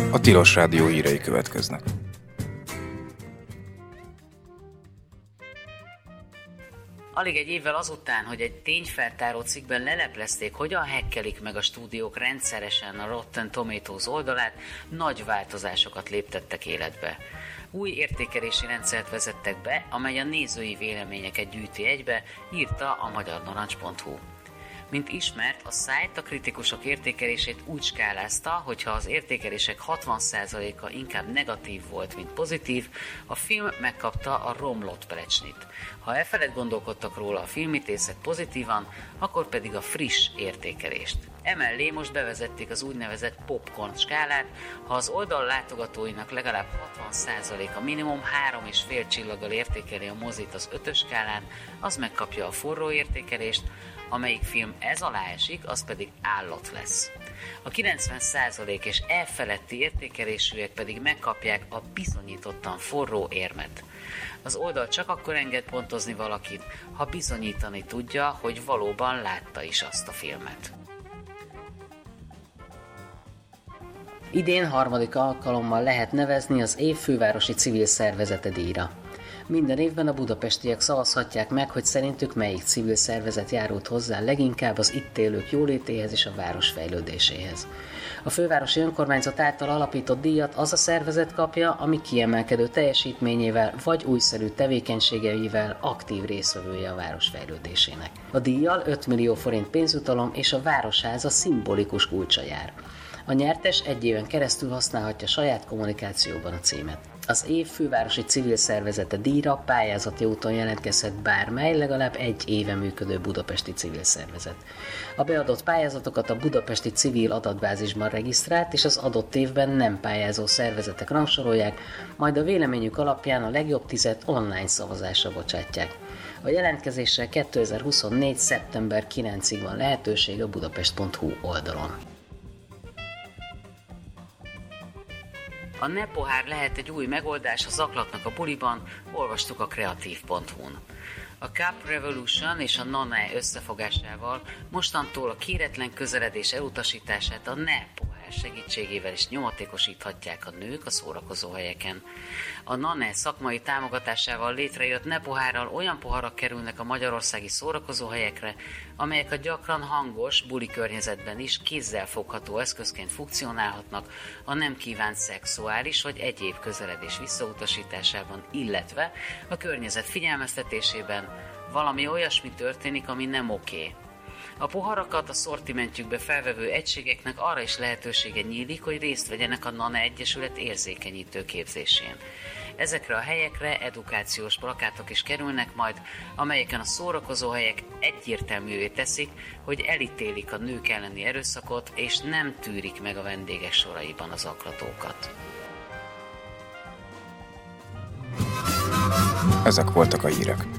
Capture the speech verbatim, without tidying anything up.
A Tilos Rádió hírei következnek. Alig egy évvel azután, hogy egy tényfeltáró cikkben leleplezték, hogyan hekkelik meg a stúdiók rendszeresen a Rotten Tomatoes oldalát, nagy változásokat léptettek életbe. Új értékelési rendszert vezettek be, amely a nézői véleményeket gyűjti egybe, írta a magyarnarancs pont hu. Mint ismert, a szájt a kritikusok értékelését úgy skálázta, hogy ha az értékelések hatvan százaléka inkább negatív volt, mint pozitív, a film megkapta a romlott plecsnit. Ha e felett gondolkodtak róla a filmítészek pozitívan, akkor pedig a friss értékelést. Emellé most bevezették az úgynevezett popcorn skálát, ha az oldal látogatóinak legalább hatvan százaléka minimum három és fél csillaggal értékeli a mozit az ötös skálán, az megkapja a forró értékelést, amelyik film ez alá esik, az pedig állat lesz. A kilencven százalék és e feletti értékelésűek pedig megkapják a bizonyítottan forró érmet. Az oldal csak akkor enged pontozni valakit, ha bizonyítani tudja, hogy valóban látta is azt a filmet. Idén harmadik alkalommal lehet nevezni az év fővárosi civil szervezete díjra. Minden évben a budapestiek szavazhatják meg, hogy szerintük melyik civil szervezet járult hozzá leginkább az itt élők jólétéhez és a város fejlődéséhez. A fővárosi önkormányzat által alapított díjat az a szervezet kapja, ami kiemelkedő teljesítményével vagy újszerű tevékenységeivel aktív résztvevője a város fejlődésének. A díjjal öt millió forint pénzjutalom és a Városháza szimbolikus kulcsa jár. A nyertes egy éven keresztül használhatja saját kommunikációban a címet. Az év fővárosi civil szervezete díjra pályázati úton jelentkezhet bármely, legalább egy éve működő budapesti civil szervezet. A beadott pályázatokat a budapesti civil adatbázisban regisztrált és az adott évben nem pályázó szervezetek rangsorolják, majd a véleményük alapján a legjobb tizet online szavazásra bocsátják. A jelentkezésre kétezer-huszonnégy. szeptember kilencedikéig van lehetőség a budapest pont hu oldalon. A Ne pohár lehet egy új megoldás, ha zaklatnak a buliban, olvastuk a kreatív pont hu-n. A Cup Revolution és a NaNe összefogásával mostantól a kéretlen közeledés elutasítását a Ne pohár segítségével is nyomatékosíthatják a nők a szórakozóhelyeken. A NaNe szakmai támogatásával létrejött Ne pohárral olyan poharak kerülnek a magyarországi szórakozóhelyekre, amelyek a gyakran hangos, buli környezetben is kézzelfogható eszközként funkcionálhatnak a nem kívánt szexuális vagy egyéb közeledés visszautasításában, illetve a környezet figyelmeztetésében. Valami olyasmi történik, ami nem oké. A poharakat a szortimentjükbe felvevő egységeknek arra is lehetősége nyílik, hogy részt vegyenek a NaNe Egyesület érzékenyítő képzésén. Ezekre a helyekre edukációs plakátok is kerülnek majd, amelyeken a szórakozóhelyek egyértelművé teszik, hogy elítélik a nők elleni erőszakot, és nem tűrik meg a vendégek soraiban az zaklatókat. Ezek voltak a hírek.